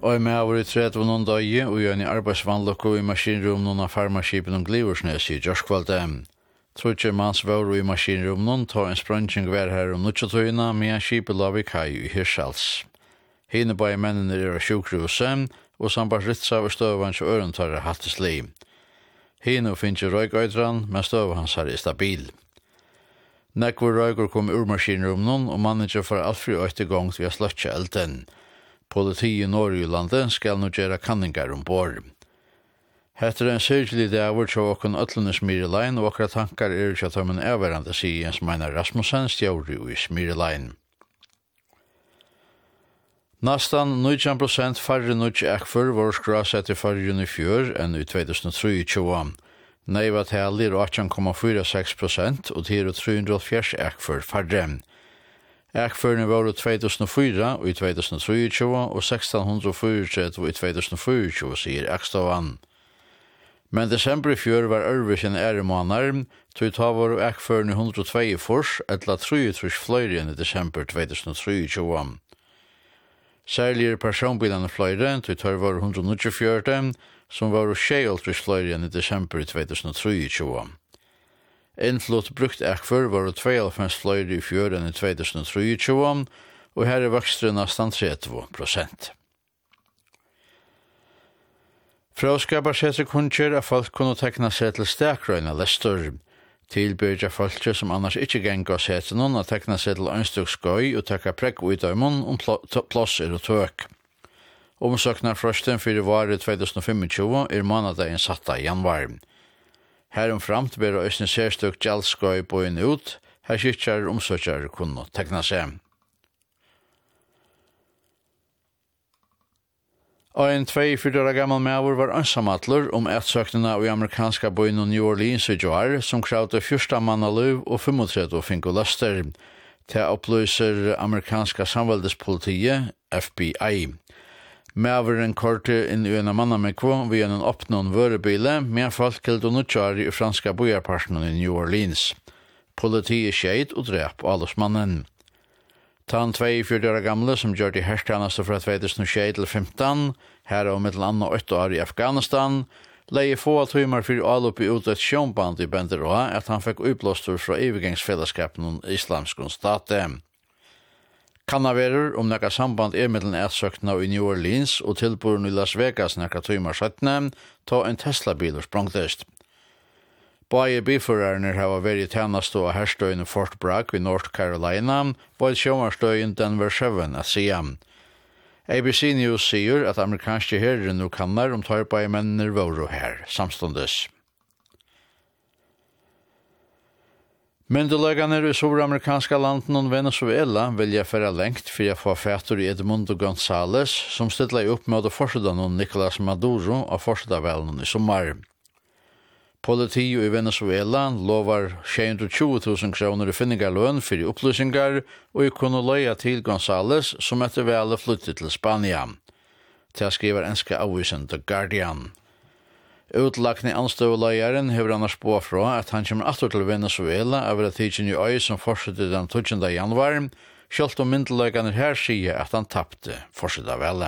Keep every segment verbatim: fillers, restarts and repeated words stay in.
Og med over i tredje noen dager, og gjør en arbeidsvannlokko i maskinrommen av farmaskipen om Gliversnes i Gjørskvalde. Trutcher mans var i maskinrommen tar en spranging vær her om nødtjatøyene med en skipet lav i kai i Hirschals. Hine bare mennene er av sjukhuset, og sambart ritsa av støvans og ørentarre hattesli. Hine finner røygøydran, men støv hans er stabil. Nekvar røyger kom ur maskinrommen, og manager for altfri øyte gongt ved å sløtje elden. Politiet i Norge-landet skal nå gjøre kanningar ombord. Hetter en sørgelig dag hvor så åkken øtlende Smyrelein, og akkurat tankar er ikke at de er avværende siden som Einar Rasmussen stjåri i Smyrelein. Nastan nitjan prosent færre nødje ekfer var skrasett i fargen i fjør enn i tjuetusenogtjue. Neiva taler åtte komma seks prosent, og til tre hundre og fire ekfer færre. Ekførene var i to tusen og fire og i to tusen og tjuetre og seksten hundre og trettio i to tusen og tjuetre, sier Ekstavan. Men desember i fjør var ørvis en ære måneder, tog ta var ekførene hundre og to fors, etla treogtrys fløyre enn i desember to tusen og tjuetre. Særlig personbilene fløyre, tog ta var hundre og nittifire, som var tjueåttrys fløyre enn i desember to tusen og tjuetre. Innflott brukt ekfer var tjueoghalvfems fløyre i fjør enn i to tusen og tjuetre, og her er vokstren nesten tretti prosent. Fråskapar setter kunnskjer at folk kunne tekna seg til stekrøyna lestor. Tilbyrja folk som annars ikke genga setter noen at tekna seg til ønstugskøy og tekka prekk ut av munn om plåser og tøk. Omsøknar frøsten fyrir vare to tusen og tjuefem er månedagin satta i januar. Heromframt ber å øsne særstøk gjeldskøy på en ut, her skikkjer omsøkjar kunne tekna seg. Og en tjuefire år gammel maver var ansamatler om etsøkningene i amerikanska byen New Orleans i Joar, som kravde fyrsta mannaløv og trettifem finko løster. Til opplyser amerikanska samveldespolitiet, F B I. Maveren korte inn i en mannamekvo via en oppnån vørebile med folk til nødtjari i franska bojarparten i New Orleans. Politiet skjeit og drep aldersmannen. Tan tjuefire år gamle som gjør de herstjanaste fra to tusen og sju til femten, her og mittel anna åtte år i Afghanistan, leie få timer for all oppi ut et sjånband i Benderoa at han fikk utblåstur fra evigangsfellesskapen om islamsk state. Kannaverer om nekka samband er mittelen etsøkna i New Orleans og tilboren i Las Vegas nekka timer sytten, ta en Tesla-bil og sprangtest. Baie biførerne har vært tjenest og herstøyen i Fort Bragg i North Carolina, og sjåmarstøyen Denver Seven at siden. A B C News sier at amerikanske herrer nå kannar om tar baie mennene våre her, samståndes. Myndelegane i suramerikanska landen og Venezuela vilja færa lengt for å få fætur i Edmundo González, som stilla opp med å forsøda noen Nicolás Maduro av forsødavelen i sommar. Politiet i Venezuela lovar sju hundre og tjue tusen kroner i finningarløn for i opplysningar og i kunne leia til González som etter vel flyttet til Spania. Til skriver enska avisen The Guardian. Utlagni anstøveleieren hever annars på fra at han kommer atter til Venezuela av at tidsen i øy som fortsetter den tjuende januar, selv om myndelegane her sier at han tappte fortsetter vel.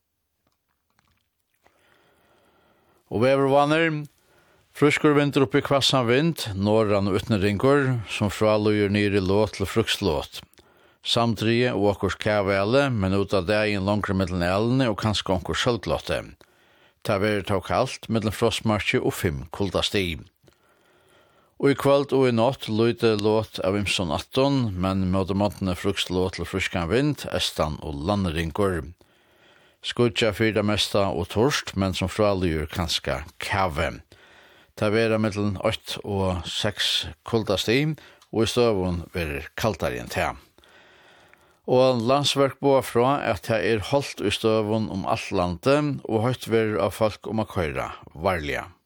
Og vevervanner, fruskur vinter oppi kvassan vind, norran og utneringur, som fraluger nere låt til frukslåt. Samtrige og okkurs kavele, men ut av dagen langre middelen elene og kanskje okkurs sjølglåte. Ta veri tog kallt, middelen frostmarsje og fem kulda sti. Og i kveld og i natt lyde låt av imson atton, men med måttene frukslåt til fruskan vind, estan og landeringur. Skudja fyrir det mesta og torst, men som fraluger kanskje kave. Ta vera mittelen åtte og seks kulda sti, og i støvun ver kaldare enn ta. Og landsverk boa fra at det er holdt i støvun om alt landet, og høyt ver av folk om å køyra varliga.